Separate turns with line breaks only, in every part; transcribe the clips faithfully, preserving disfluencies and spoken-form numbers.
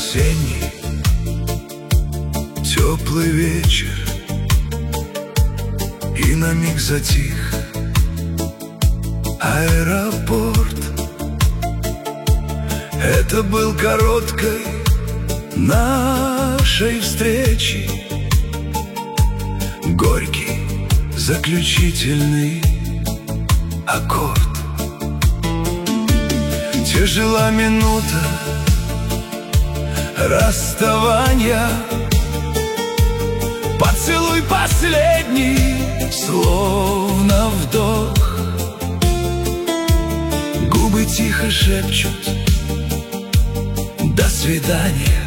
осенний теплый вечер, и на миг затих аэропорт. Это был короткой нашей встречи горький заключительный аккорд. Тяжела минута расставания, поцелуй последний, словно вдох. Губы тихо шепчут «До свидания»,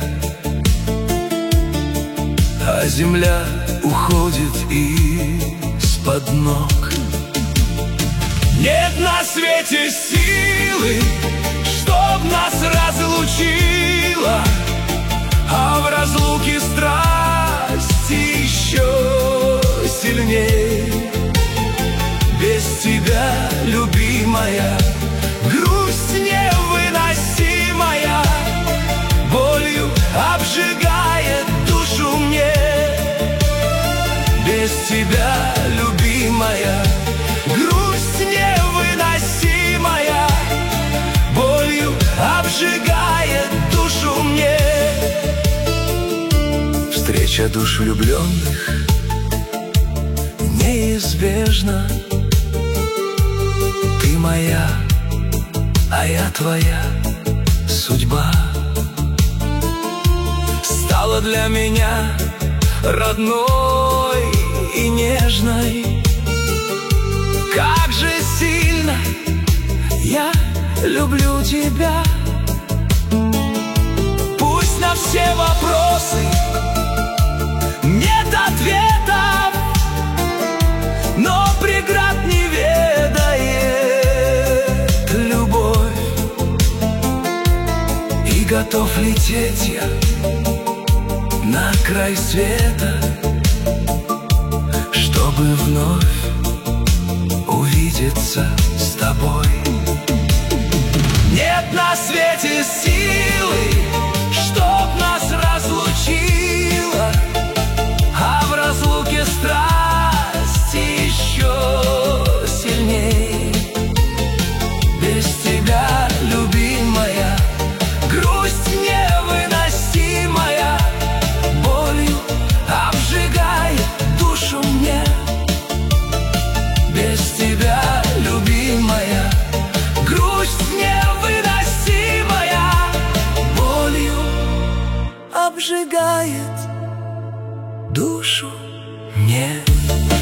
а земля уходит из-под ног. Нет на свете силы, чтоб нас разлучила, а в разлуке страсть еще сильней. Без тебя, любимая, грусть невыносимая болью обжигает душу мне. Без тебя, любимая, грусть невыносимая болью обжигает душу мне. Встреча душ влюбленных неизбежна. Ты моя, а я твоя судьба. Стала для меня родной и нежной. Как же сильно я люблю тебя. Пусть на все вопросы нет ответов, но преград не ведает любовь. И готов лететь я на край света, чтобы вновь увидеться с тобой. Нет на свете силы, чтоб нас разлучила, а в разлуке страсть еще сильней. Без тебя, любимая, грусть невыносимая болью обжигает душу мне. Без тебя, любимая, грусть невыносимая болью обжигает душу мне.